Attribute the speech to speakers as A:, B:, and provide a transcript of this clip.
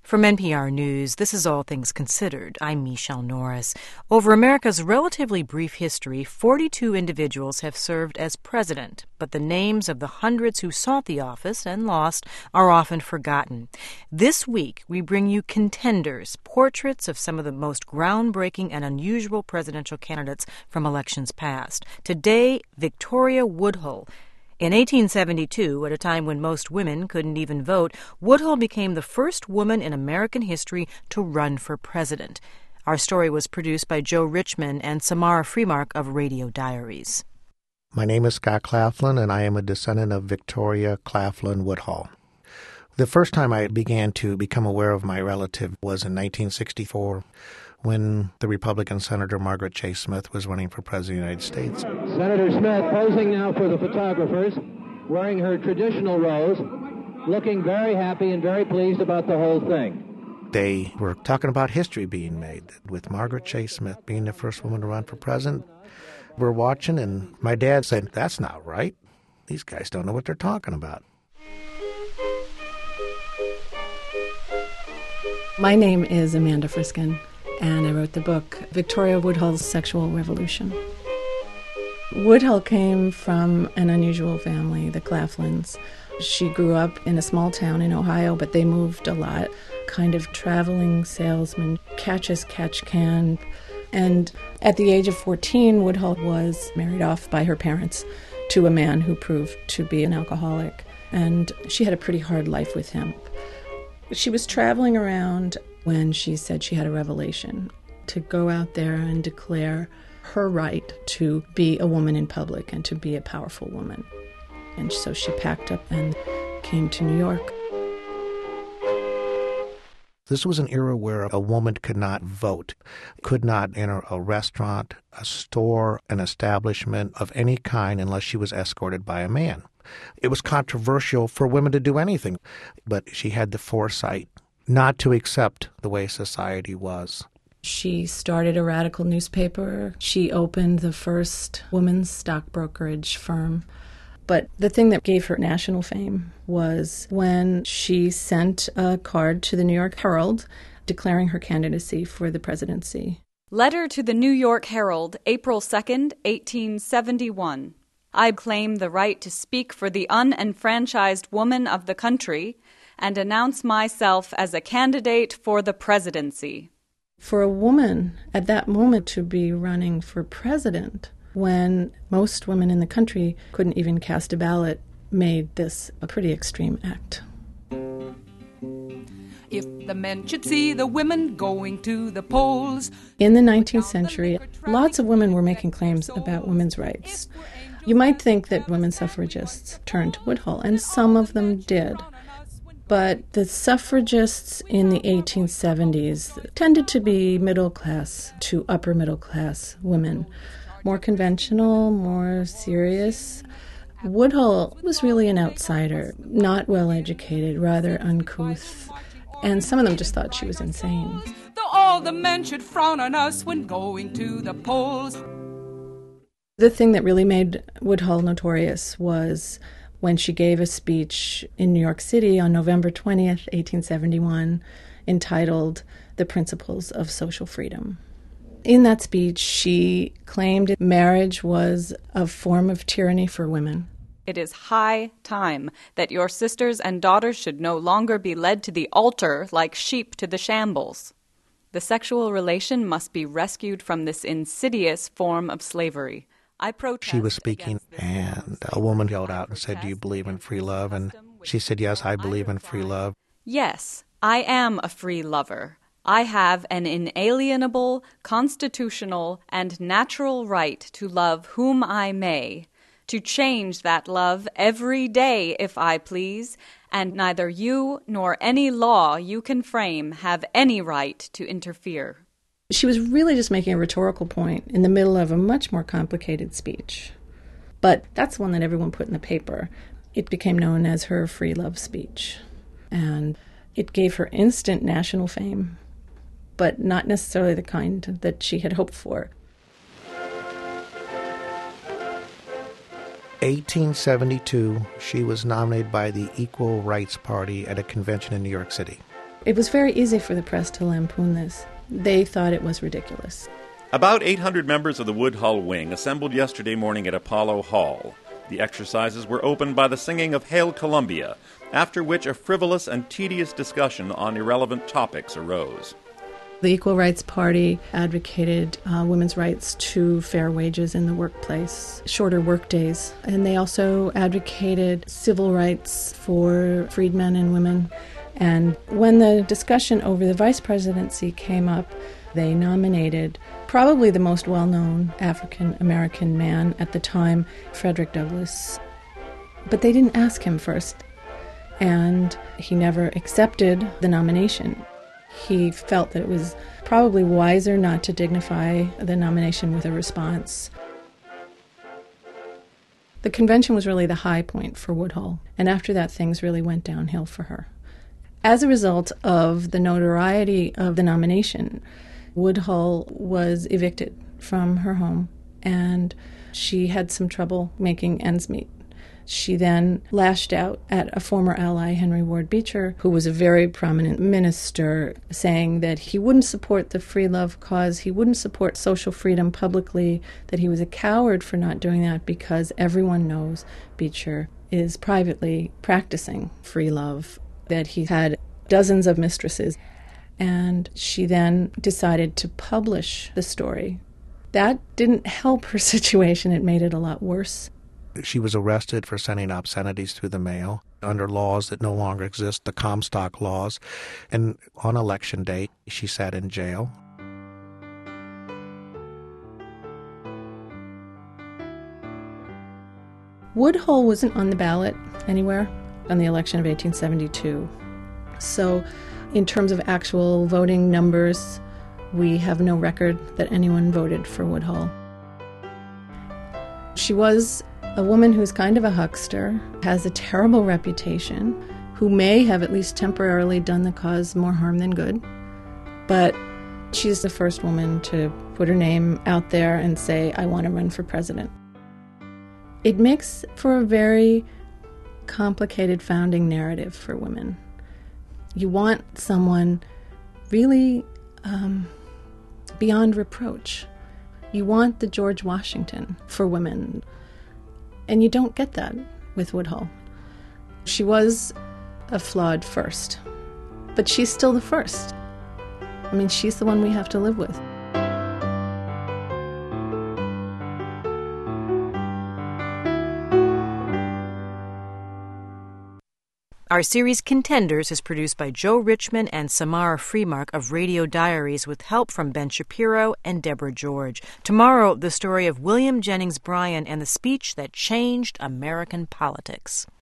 A: From NPR News, this is All Things Considered. I'm Michelle Norris. Over America's relatively brief history, 42 individuals have served as president, but the names of the hundreds who sought the office and lost are often forgotten. This week, we bring you Contenders, portraits of some of the most groundbreaking and unusual presidential candidates from elections past. Today, Victoria Woodhull. In 1872, at a time when most women couldn't even vote, Woodhull became the first woman in American history to run for president. Our story was produced by Joe Richman and Samara Freemark of Radio Diaries.
B: My name is Scott Claflin, and I am a descendant of Victoria Claflin Woodhull. The first time I began to become aware of my relative was in 1964, when the Republican Senator Margaret Chase Smith was running for President of the United States.
C: Senator Smith posing now for the photographers, wearing her traditional rose, looking very happy and very pleased about the whole thing.
B: They were talking about history being made, with Margaret Chase Smith being the first woman to run for president. We're watching, and my dad said, "That's not right. These guys don't know what they're talking about."
D: My name is Amanda Friskin, and I wrote the book, Victoria Woodhull's Sexual Revolution. Woodhull came from an unusual family, the Claflins. She grew up in a small town in Ohio, but they moved a lot, kind of traveling salesman, catch as catch can. And at the age of 14, Woodhull was married off by her parents to a man who proved to be an alcoholic, and she had a pretty hard life with him. She was traveling around when she said she had a revelation to go out there and declare her right to be a woman in public and to be a powerful woman. And so she packed up and came to New York.
B: This was an era where a woman could not vote, could not enter a restaurant, a store, an establishment of any kind unless she was escorted by a man. It was controversial for women to do anything, but she had the foresight not to accept the way society was.
D: She started a radical newspaper. She opened the first women's stock brokerage firm. But the thing that gave her national fame was when she sent a card to the New York Herald declaring her candidacy for the presidency.
E: Letter to the New York Herald, April 2nd, 1871. I claim the right to speak for the unenfranchised woman of the country and announce myself as a candidate for the presidency.
D: For a woman at that moment to be running for president when most women in the country couldn't even cast a ballot made this a pretty extreme act.
F: If the men should see the women going to the polls.
D: In the 19th century, lots of women were making claims about women's rights. You might think that women suffragists turned to Woodhull, and some of them did. But the suffragists in the 1870s tended to be middle class to upper middle class women, more conventional, more serious. Woodhull was really an outsider, not well educated, rather uncouth, and some of them just thought she was insane.
F: Though all the men should frown on us when going to the polls.
D: The thing that really made Woodhull notorious was when she gave a speech in New York City on November 20th, 1871, entitled The Principles of Social Freedom. In that speech, she claimed marriage was a form of tyranny for women.
E: It is high time that your sisters and daughters should no longer be led to the altar like sheep to the shambles. The sexual relation must be rescued from this insidious form of slavery.
B: She was speaking, and a woman yelled out and said, "Do you believe in free love?" And she said, "Yes, I believe in free love."
E: Yes, I am a free lover. I have an inalienable, constitutional, and natural right to love whom I may, to change that love every day if I please, and neither you nor any law you can frame have any right to interfere.
D: She was really just making a rhetorical point in the middle of a much more complicated speech. But that's one that everyone put in the paper. It became known as her free love speech. And it gave her instant national fame, but not necessarily the kind that she had hoped for.
B: 1872, she was nominated by the Equal Rights Party at a convention in New York City.
D: It was very easy for the press to lampoon this. They thought it was ridiculous.
G: About 800 members of the Woodhull Wing assembled yesterday morning at Apollo Hall. The exercises were opened by the singing of Hail Columbia, after which a frivolous and tedious discussion on irrelevant topics arose.
D: The Equal Rights Party advocated women's rights to fair wages in the workplace, shorter work days, and they also advocated civil rights for freedmen and women. And when the discussion over the vice presidency came up, they nominated probably the most well-known African-American man at the time, Frederick Douglass. But they didn't ask him first, and he never accepted the nomination. He felt that it was probably wiser not to dignify the nomination with a response. The convention was really the high point for Woodhull, and after that things really went downhill for her. As a result of the notoriety of the nomination, Woodhull was evicted from her home, and she had some trouble making ends meet. She then lashed out at a former ally, Henry Ward Beecher, who was a very prominent minister, saying that he wouldn't support the free love cause, he wouldn't support social freedom publicly, that he was a coward for not doing that because everyone knows Beecher is privately practicing free love, that he had dozens of mistresses. And she then decided to publish the story. That didn't help her situation. It made it a lot worse.
B: She was arrested for sending obscenities through the mail under laws that no longer exist, the Comstock laws. And on election day, she sat in jail.
D: Woodhull wasn't on the ballot anywhere on the election of 1872. So in terms of actual voting numbers, we have no record that anyone voted for Woodhull. She was a woman who's kind of a huckster, has a terrible reputation, who may have at least temporarily done the cause more harm than good. But she's the first woman to put her name out there and say, I want to run for president. It makes for a very complicated founding narrative for women. You want someone really beyond reproach. You want the George Washington for women. And you don't get that with Woodhull. She was a flawed first, but she's still the first. I mean, she's the one we have to live with.
A: Our series Contenders is produced by Joe Richman and Samara Freemark of Radio Diaries with help from Ben Shapiro and Deborah George. Tomorrow, the story of William Jennings Bryan and the speech that changed American politics.